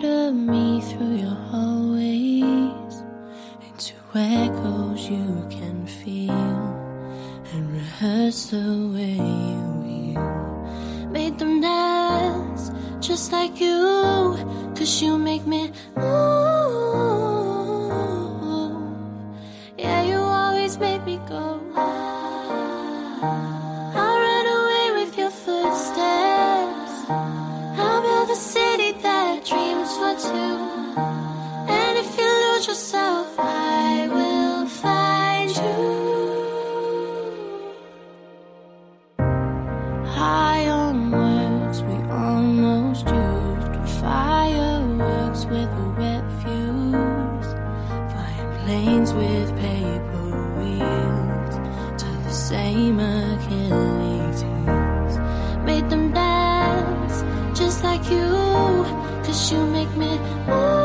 shadow me through your hallways into echoes you can feel, and rehearse the way you heal. Made them dance just like you, 'cause you make me move. Yeah, you always make me go. I'll run away with your footsteps. I'll build a city that dreams for two. And if you lose yourself, I will find you. High on words we almost used, fireworks with a wet fuse, flying planes with paper wheels to the same Achilles heels. Made them dance just like you, 'cause you make me move.